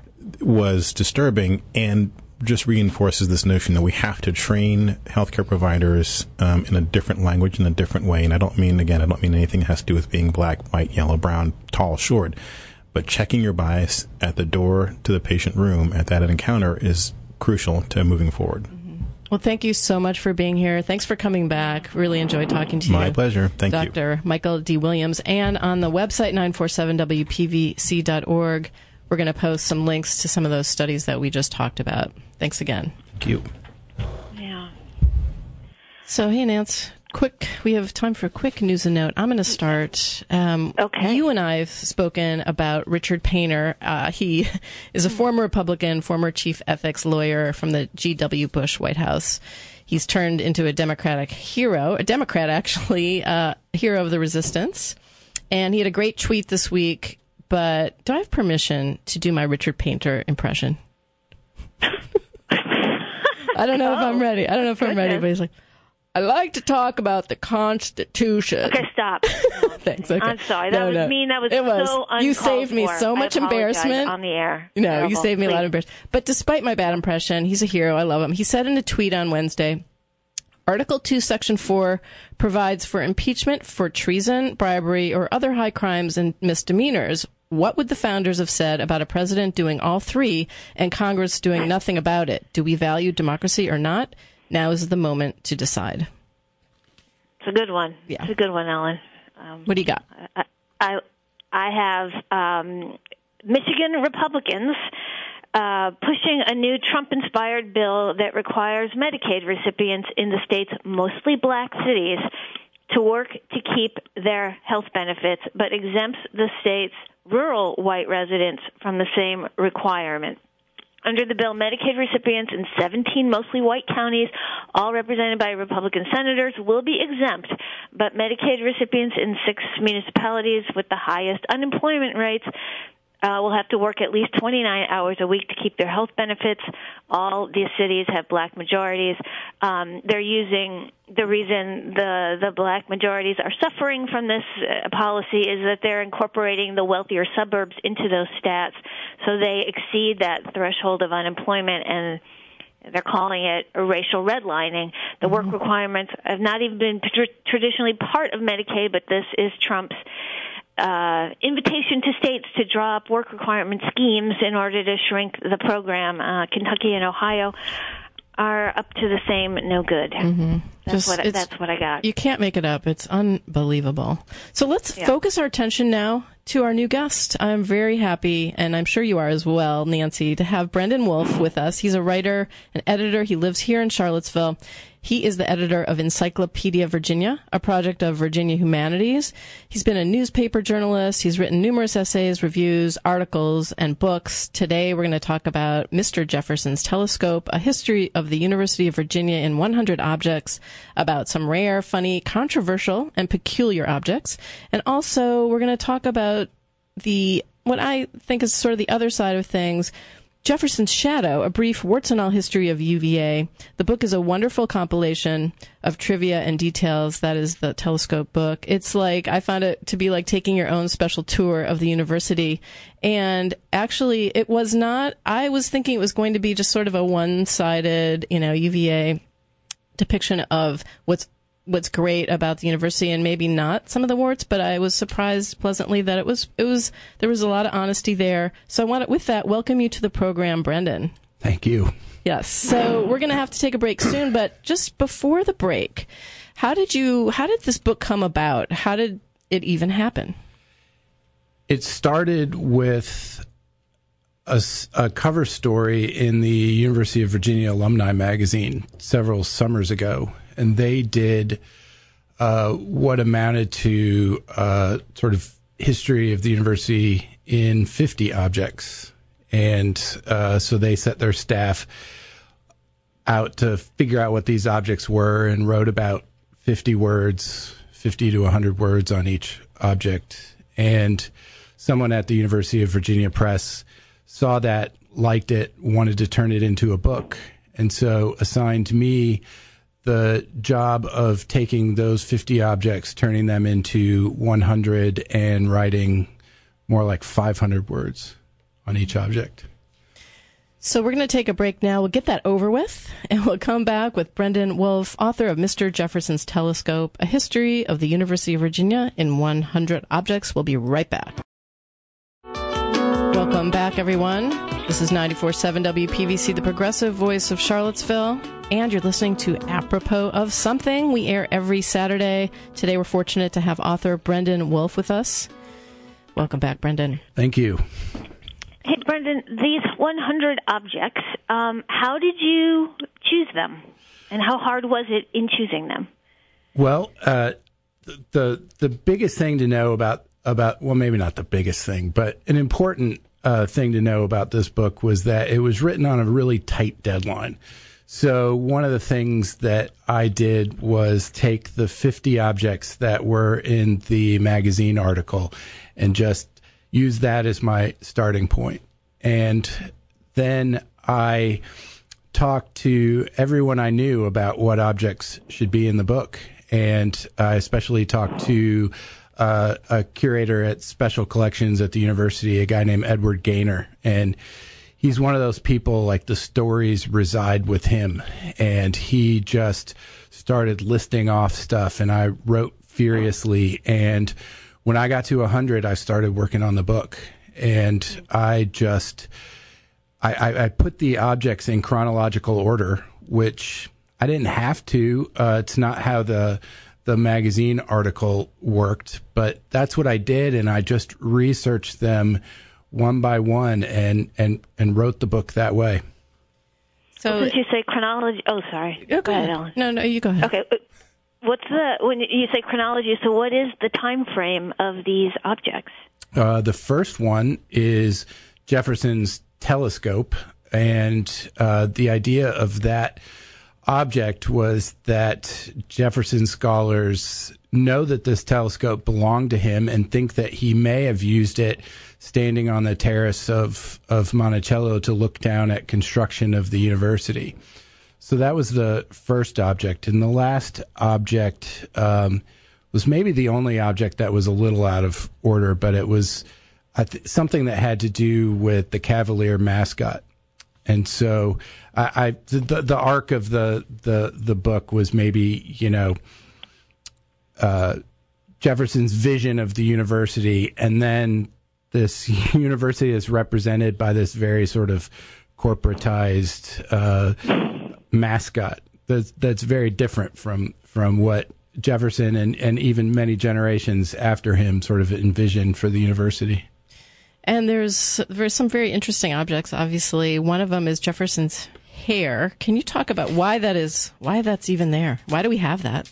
was disturbing, and just reinforces this notion that we have to train healthcare providers um, in a different language, in a different way. And I don't mean, again, I don't mean anything that has to do with being black, white, yellow, brown, tall, short, but checking your bias at the door to the patient room at that encounter is crucial to moving forward. Well, thank you so much for being here. Thanks for coming back. Really enjoyed talking to you. My pleasure. Thank you. Doctor Michael D. Williams. And on the website, nine four seven W P V C dot org, we're going to post some links to some of those studies that we just talked about. Thanks again. Thank you. Yeah. So, hey, Nance, quick, we have time for a quick news and note. I'm going to start. Um, okay. You and I have spoken about Richard Painter. Uh, he is a former Republican, former chief ethics lawyer from the G W. Bush White House. He's turned into a Democratic hero, a Democrat, actually, uh, hero of the resistance. And he had a great tweet this week, but do I have permission to do my Richard Painter impression? I don't know oh, if I'm ready. I don't know if goodness. I'm ready, but he's like, I like to talk about the Constitution. Okay, stop. No, Thanks. Okay. I'm sorry. That no, was no. mean. That was, it was. so uncalled You saved me for. so much I embarrassment on the air. No, Terrible. you saved me Please. a lot of embarrassment. But despite my bad impression, he's a hero. I love him. He said in a tweet on Wednesday, Article two, Section four provides for impeachment for treason, bribery, or other high crimes and misdemeanors. What would the founders have said about a president doing all three and Congress doing nothing about it? Do we value democracy or not? Now is the moment to decide. It's a good one. Yeah. It's a good one, Ellen. Um, what do you got? I I, I have um, Michigan Republicans uh, pushing a new Trump-inspired bill that requires Medicaid recipients in the state's mostly black cities to work to keep their health benefits, but exempts the state's rural white residents from the same requirement. Under the bill, Medicaid recipients in seventeen mostly white counties, all represented by Republican senators, will be exempt, but Medicaid recipients in six municipalities with the highest unemployment rates Uh, will have to work at least twenty-nine hours a week to keep their health benefits. All these cities have black majorities. Um, they're using the reason the the black majorities are suffering from this uh, policy is that they're incorporating the wealthier suburbs into those stats, so they exceed that threshold of unemployment, and they're calling it a racial redlining. The work requirements have not even been tr- traditionally part of Medicaid, but this is Trump's Uh, invitation to states to draw up work requirement schemes in order to shrink the program. Uh, Kentucky and Ohio are up to the same no good. Mm-hmm. That's, Just, what, that's what I got. You can't make it up. It's unbelievable. So let's yeah. focus our attention now to our new guest. I'm very happy, and I'm sure you are as well, Nancy, to have Brendan Wolf with us. He's a writer, an editor. He lives here in Charlottesville. He is the editor of Encyclopedia Virginia, a project of Virginia Humanities. He's been a newspaper journalist. He's written numerous essays, reviews, articles, and books. Today, we're going to talk about Mister Jefferson's Telescope, a history of the University of Virginia in one hundred objects, about some rare, funny, controversial, and peculiar objects. And also, we're going to talk about the what I think is sort of the other side of things, Jefferson's Shadow, a brief warts-and-all history of U V A. The book is a wonderful compilation of trivia and details. That is the Telescope book. It's like, I found it to be like taking your own special tour of the university. And actually, it was not, I was thinking it was going to be just sort of a one-sided, you know, U V A depiction of what's what's great about the university, and maybe not some of the warts, but I was surprised pleasantly that it was, it was, there was a lot of honesty there. So I want to, with that, welcome you to the program, Brendan. Thank you. Yes. So we're going to have to take a break soon, but just before the break, how did you, how did this book come about? How did it even happen? It started with a, a cover story in the University of Virginia Alumni Magazine several summers ago. And they did uh, what amounted to uh, sort of history of the university in fifty objects. And uh, so they set their staff out to figure out what these objects were and wrote about fifty words, fifty to one hundred words on each object. And someone at the University of Virginia Press saw that, liked it, wanted to turn it into a book. And so assigned me the job of taking those fifty objects, turning them into one hundred, and writing more like five hundred words on each object. So we're going to take a break now. We'll get that over with, and we'll come back with Brendan Wolf, author of Mister Jefferson's Telescope, a history of the University of Virginia in one hundred objects. We'll be right back. Welcome back, everyone. This is ninety-four point seven W P V C, the progressive voice of Charlottesville, and you're listening to Apropos of Something. We air every Saturday. Today we're fortunate to have author Brendan Wolf with us. Welcome back, Brendan. Thank you. Hey, Brendan, these one hundred objects, um, how did you choose them? And how hard was it in choosing them? Well, uh, the, the the biggest thing to know about, about, well, maybe not the biggest thing, but an important uh, thing to know about this book was that it was written on a really tight deadline. So one of the things that I did was take the fifty objects that were in the magazine article and just use that as my starting point. And then I talked to everyone I knew about what objects should be in the book. And I especially talked to uh, a curator at Special Collections at the university, a guy named Edward Gaynor. And he's one of those people, like, the stories reside with him. And he just started listing off stuff, and I wrote furiously. And when I got to one hundred, I started working on the book. And I just, I, I, I put the objects in chronological order, which I didn't have to. Uh, it's not how the the magazine article worked, but that's what I did, and I just researched them one by one and and and wrote the book that way. So, well, since you say chronology, oh, sorry. Go, go ahead, Ellen. No, no, you go ahead. Okay. What's the when you say chronology? So, what is the time frame of these objects? Uh, the first one is Jefferson's telescope, and uh, the idea of that object was that Jefferson scholars know that this telescope belonged to him and think that he may have used it standing on the terrace of, of Monticello to look down at construction of the university. So that was the first object. And the last object um, was maybe the only object that was a little out of order, but it was I th- something that had to do with the Cavalier mascot. And so I, I the, the arc of the, the, the book was maybe, you know, uh, Jefferson's vision of the university, and then this university is represented by this very sort of corporatized uh, mascot that's, that's very different from, from what Jefferson and, and even many generations after him sort of envisioned for the university. And there's there's some very interesting objects. Obviously, one of them is Jefferson's hair. Can you talk about why that is? Why that's even there? Why do we have that?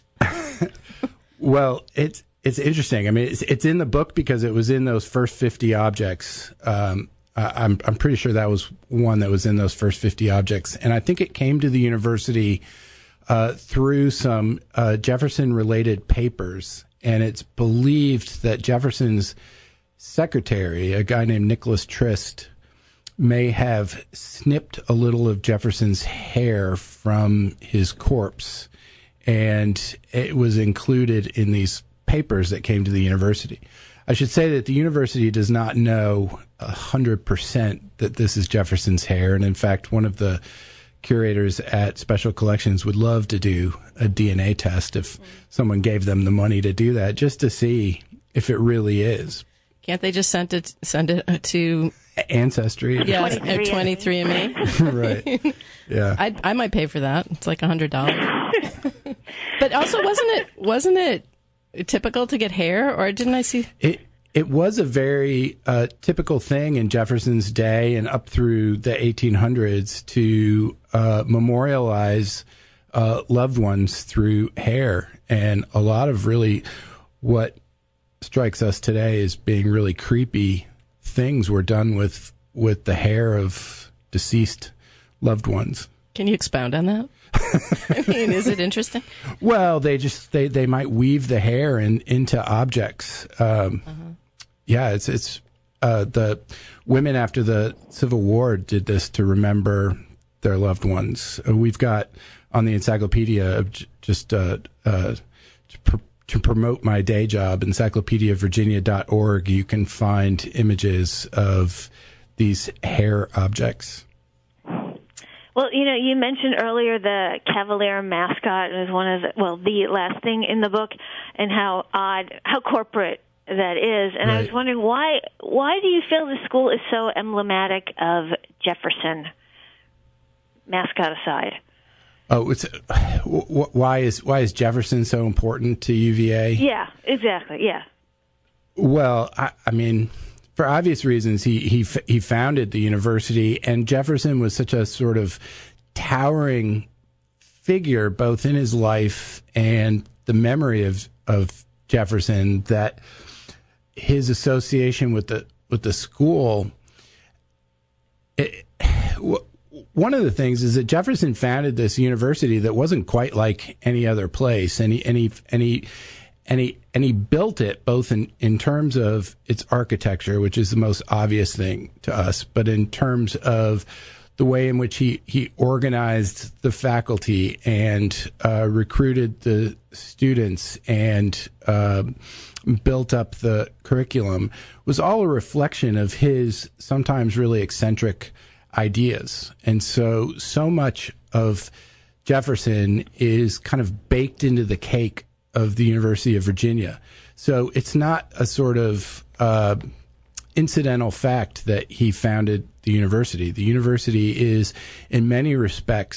Well, it's it's interesting. I mean, it's it's in the book because it was in those first fifty objects. Um, I, I'm I'm pretty sure that was one that was in those first fifty objects, and I think it came to the university uh, through some uh, Jefferson-related papers, and it's believed that Jefferson's secretary, a guy named Nicholas Trist, may have snipped a little of Jefferson's hair from his corpse, and it was included in these papers that came to the university. I should say that the university does not know one hundred percent that this is Jefferson's hair, and in fact, one of the curators at Special Collections would love to do a D N A test if someone gave them the money to do that, just to see if it really is. Can't they just send it send it to Ancestry? Yeah, at twenty-three and me. Right. Yeah. I I might pay for that. It's like a hundred dollars. But also, wasn't it wasn't it typical to get hair, or didn't I see it? It was a very uh, typical thing in Jefferson's day and up through the eighteen hundreds to uh, memorialize uh, loved ones through hair, and a lot of really what strikes us today as being really creepy things were done with with the hair of deceased loved ones. Can you expound on that? I mean, is it interesting? Well, they just they, they might weave the hair in, into objects. Um, uh-huh. Yeah, it's it's uh, the women after the Civil War did this to remember their loved ones. Uh, we've got on the encyclopedia of j- just uh, uh, to pr- To promote my day job, encyclopedia virginia dot org, you can find images of these hair objects. Well, you know, you mentioned earlier the Cavalier mascot was one of the, well, the last thing in the book, and how odd, how corporate that is. And right. I was wondering, why why do you feel the school is so emblematic of Jefferson, mascot aside? Oh, it's why is why is Jefferson so important to U V A? Yeah, exactly. Yeah. Well, I, I mean, for obvious reasons, he he he founded the university, and Jefferson was such a sort of towering figure, both in his life and the memory of of Jefferson, that his association with the with the school. It, One of the things is that Jefferson founded this university that wasn't quite like any other place, and he and he and he and he, and he built it both in, in terms of its architecture, which is the most obvious thing to us, but in terms of the way in which he, he organized the faculty and uh, recruited the students and uh, built up the curriculum, was all a reflection of his sometimes really eccentric ideas. And so, so much of Jefferson is kind of baked into the cake of the University of Virginia. So it's not a sort of uh, incidental fact that he founded the university. The university is, in many respects,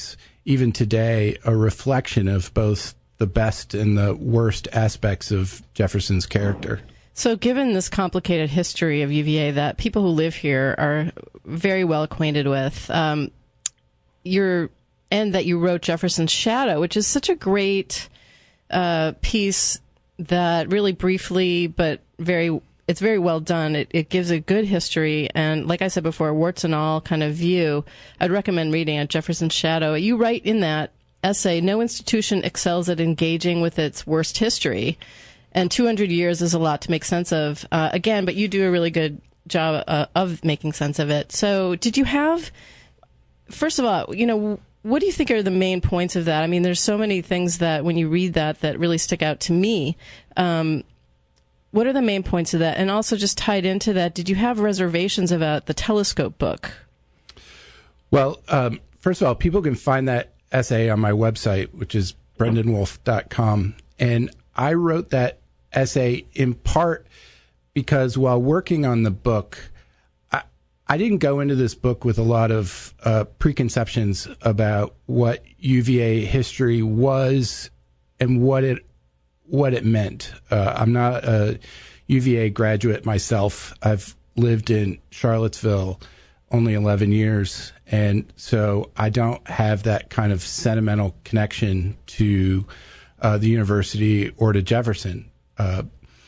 even today, a reflection of both the best and the worst aspects of Jefferson's character. So given this complicated history of U V A that people who live here are very well acquainted with, um, you're, and that you wrote Jefferson's Shadow, which is such a great uh, piece that really briefly, but very, it's very well done. It, it gives a good history, and like I said before, warts and all kind of view. I'd recommend reading it, Jefferson's Shadow. You write in that essay, no institution excels at engaging with its worst history. And two hundred years is a lot to make sense of, uh, again, but you do a really good job uh, of making sense of it. So did you have, first of all, you know, what do you think are the main points of that? I mean, there's so many things that when you read that that really stick out to me. Um, what are the main points of that? And also just tied into that, did you have reservations about the telescope book? Well, um, first of all, people can find that essay on my website, which is brendan wolf dot com. And I wrote that essay in part because while working on the book, I, I didn't go into this book with a lot of uh, preconceptions about what U V A history was and what it what it meant. Uh, I'm not a U V A graduate myself. I've lived in Charlottesville only eleven years, and so I don't have that kind of sentimental connection to Uh, the university or to Jefferson, uh,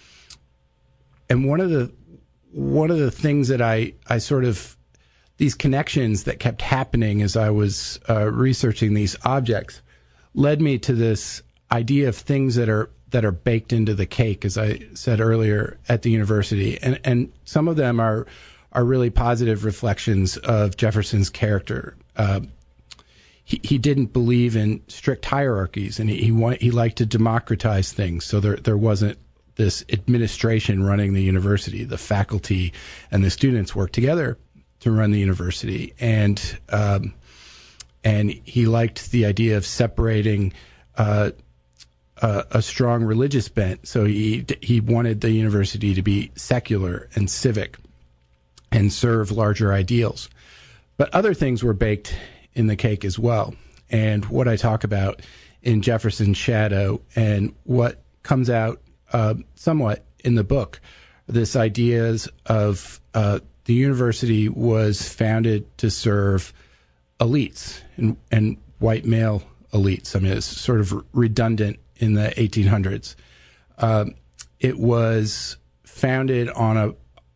and one of the one of the things that I I sort of these connections that kept happening as I was uh, researching these objects led me to this idea of things that are that are baked into the cake, as I said earlier, at the university, and and some of them are are really positive reflections of Jefferson's character. Uh, He, he didn't believe in strict hierarchies, and he he, want, he liked to democratize things. So there there wasn't this administration running the university. The faculty and the students worked together to run the university, and um, and he liked the idea of separating uh, a, a strong religious bent. So he he wanted the university to be secular and civic, and serve larger ideals. But other things were baked in the cake as well. And what I talk about in Jefferson's Shadow and what comes out uh, somewhat in the book, this ideas of uh, the university was founded to serve elites and, and white male elites. I mean, it's sort of redundant in the eighteen hundreds. Um, it was founded on a,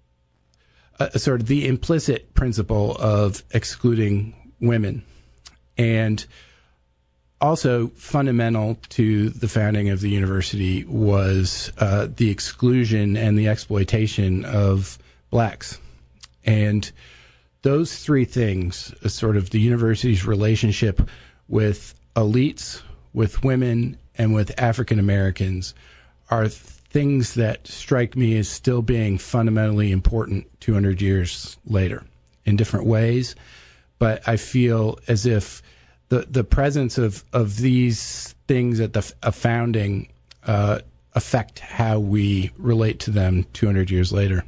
a, a sort of the implicit principle of excluding women, and also fundamental to the founding of the university was uh, the exclusion and the exploitation of blacks. And those three things, uh, sort of the university's relationship with elites, with women, and with African Americans, are things that strike me as still being fundamentally important two hundred years later in different ways. But I feel as if the the presence of, of these things at the a founding uh, affect how we relate to them two hundred years later.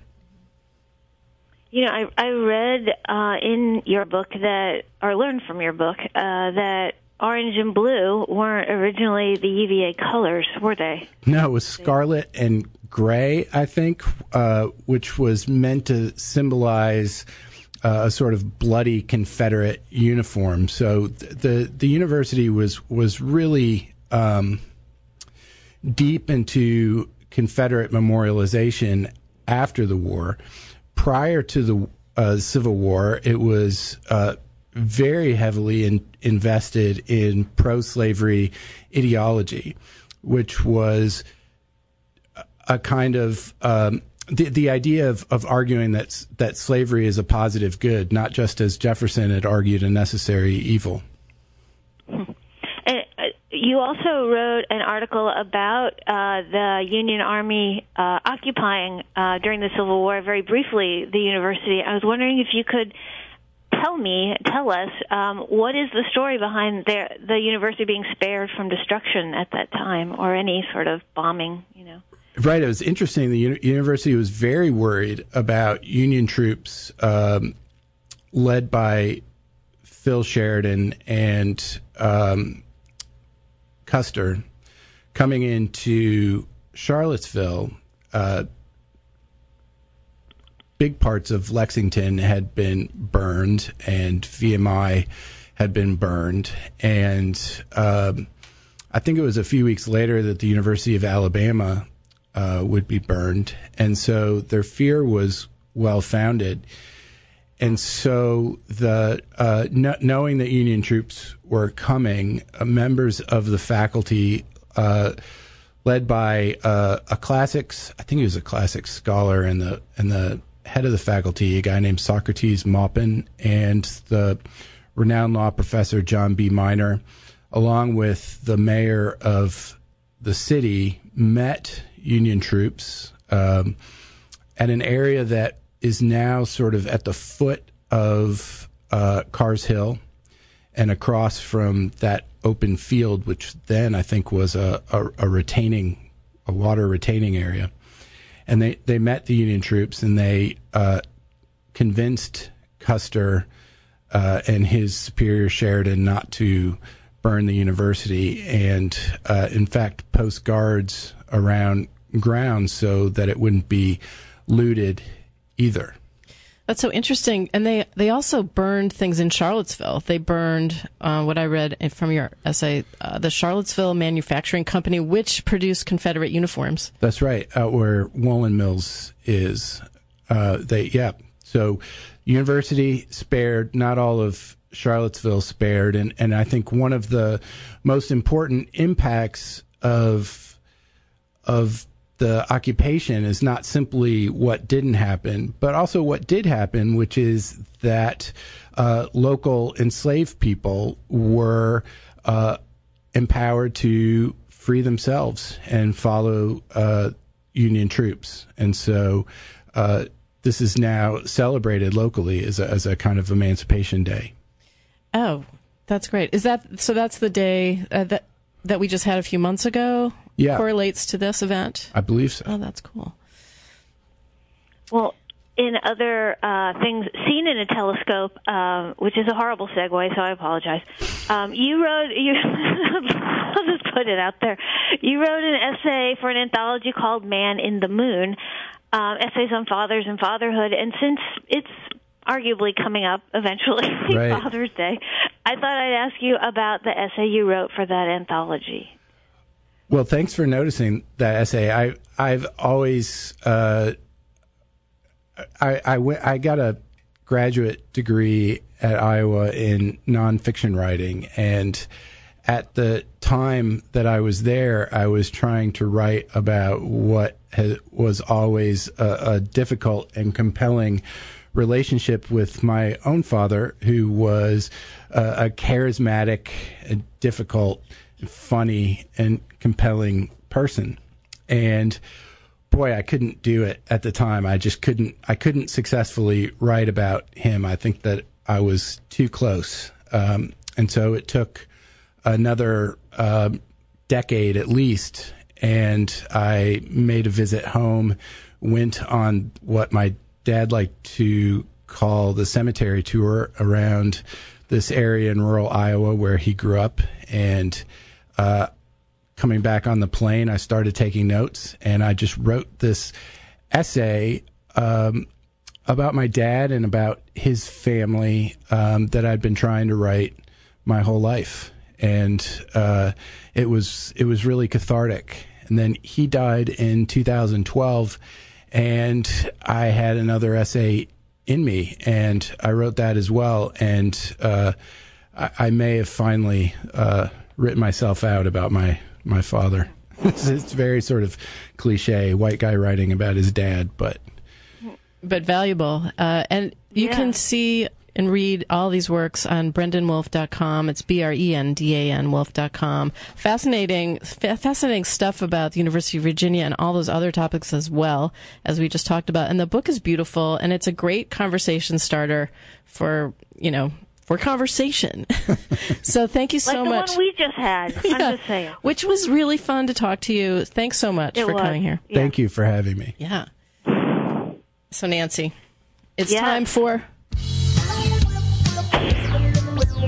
You know, I, I read uh, in your book that, or learned from your book, uh, that orange and blue weren't originally the U V A colors, were they? No, it was scarlet and gray, I think, uh, which was meant to symbolize Uh, a sort of bloody Confederate uniform. So th- the the university was was really um, deep into Confederate memorialization after the war. Prior to the uh, Civil War, it was uh, very heavily in, invested in pro-slavery ideology, which was a kind of um, The, the idea of, of arguing that that slavery is a positive good, not just as Jefferson had argued a necessary evil. And you also wrote an article about uh, the Union Army uh, occupying uh, during the Civil War, very briefly, the university. I was wondering if you could tell me, tell us, um, what is the story behind their, the university being spared from destruction at that time, or any sort of bombing, you know? Right. It was interesting. The uni- university was very worried about Union troops um, led by Phil Sheridan and um, Custer coming into Charlottesville, uh, big parts of Lexington had been burned, and V M I had been burned. And um, I think it was a few weeks later that the University of Alabama uh, would be burned. And so their fear was well-founded. And so the uh, no, knowing that Union troops were coming, uh, members of the faculty, uh, led by uh, a classics, I think he was a classics scholar, and the and the head of the faculty, a guy named Socrates Maupin, and the renowned law professor John B. Minor, along with the mayor of the city, met Union troops um, at an area that is now sort of at the foot of uh, Carr's Hill and across from that open field, which then I think was a, a, a retaining, a water retaining area. And they, they met the Union troops, and they uh, convinced Custer uh, and his superior Sheridan not to burn the university, and uh, in fact post guards around grounds so that it wouldn't be looted either. That's so interesting. And they, they also burned things in Charlottesville. They burned, uh, what I read from your essay, uh, the Charlottesville Manufacturing Company, which produced Confederate uniforms. That's right, out where Woolen Mills is. Uh, they, yeah. So university spared, not all of Charlottesville spared. And, and I think one of the most important impacts of of the occupation is not simply what didn't happen, but also what did happen, which is that uh, local enslaved people were uh, empowered to free themselves and follow uh, Union troops. And so uh, this is now celebrated locally as a, as a kind of Emancipation Day. Oh, that's great. Is that so? That's the day uh, that that we just had a few months ago. Yeah, correlates to this event. I believe so. Oh, that's cool. Well, in other uh, things seen in a telescope, uh, which is a horrible segue, so I apologize. Um, you wrote, you, I'll just put it out there. You wrote an essay for an anthology called "Man in the Moon," um, essays on fathers and fatherhood, and since it's arguably coming up eventually, right. Father's Day, I thought I'd ask you about the essay you wrote for that anthology. Well, thanks for noticing that essay. I, I've always, uh, I, I, w- I got a graduate degree at Iowa in nonfiction writing, and at the time that I was there, I was trying to write about what ha- was always a, a difficult and compelling relationship with my own father, who was uh, a charismatic, a difficult, funny, and compelling person. And boy, I couldn't do it at the time. I just couldn't, I couldn't successfully write about him. I think that I was too close. Um, and so it took another uh, decade at least. And I made a visit home, went on what my dad liked to call the cemetery tour around this area in rural Iowa where he grew up. And uh, coming back on the plane, I started taking notes, and I just wrote this essay um, about my dad and about his family um, that I'd been trying to write my whole life. And uh, it was it was really cathartic. And then he died in two thousand twelve, and I had another essay in me, and I wrote that as well. And uh, I, I may have finally uh, written myself out about my, my father. it's, it's very sort of cliche, white guy writing about his dad, but but valuable. Uh, and you yeah. can see and read all these works on brendan wolf dot com. It's B R E N D A N wolf dot com. Fascinating, fa- fascinating stuff about the University of Virginia and all those other topics as well, as we just talked about. And the book is beautiful, and it's a great conversation starter for, you know, for conversation. So thank you so like the much. One we just had. Yeah, I'm just saying. Which was really fun to talk to you. Thanks so much It for was. coming here. Yeah. thank you for having me. Yeah. So Nancy, it's Yes. time for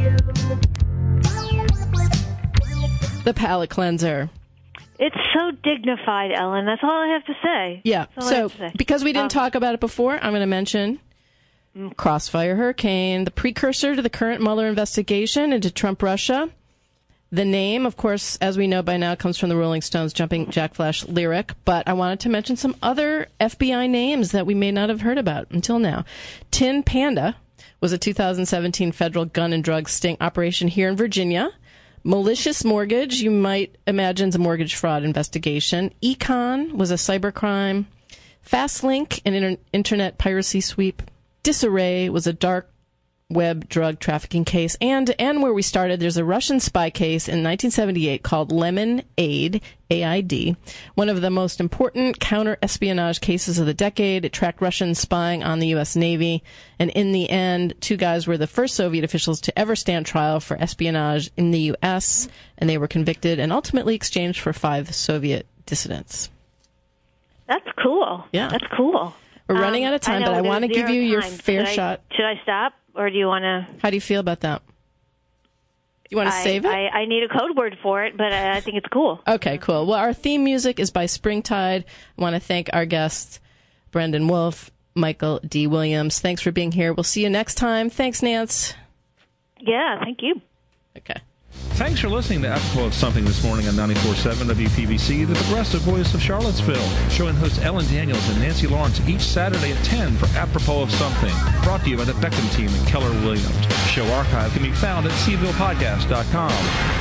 the palate cleanser. It's so dignified, Ellen. That's all I have to say. Yeah. So, to say. because we didn't um, talk about it before, I'm going to mention Crossfire Hurricane, the precursor to the current Mueller investigation into Trump-Russia. The name, of course, as we know by now, comes from the Rolling Stones' Jumping Jack Flash lyric, but I wanted to mention some other F B I names that we may not have heard about until now. Tin Panda was a two thousand seventeen federal gun and drug sting operation here in Virginia. Malicious Mortgage, you might imagine, is a mortgage fraud investigation. Econ was a cybercrime. Fastlink, an inter- internet piracy sweep. Disarray was a dark web drug trafficking case. And and where we started, there's a Russian spy case in nineteen seventy-eight called Lemon Aid, A I D, one of the most important counter-espionage cases of the decade. It tracked Russian spying on the U S Navy. And in the end, two guys were the first Soviet officials to ever stand trial for espionage in the U S, and they were convicted and ultimately exchanged for five Soviet dissidents. That's cool. Yeah. That's cool. We're running Um, out of time, I know but I want to there's give you zero your time. fair should I, shot. Should I stop, or do you want to? How do you feel about that? You want to I, save it? I, I need a code word for it, but I, I think it's cool. Okay, cool. Well, our theme music is by Springtide. I want to thank our guests, Brendan Wolf, Michael D. Williams. Thanks for being here. We'll see you next time. Thanks, Nance. Yeah, thank you. Okay. Thanks for listening to Apropos of Something this morning on ninety-four point seven W P V C, the progressive voice of Charlottesville. Show and host Ellen Daniels and Nancy Lawrence each Saturday at ten for Apropos of Something. Brought to you by the Beckham team and Keller Williams. The show archive can be found at c ville podcast dot com.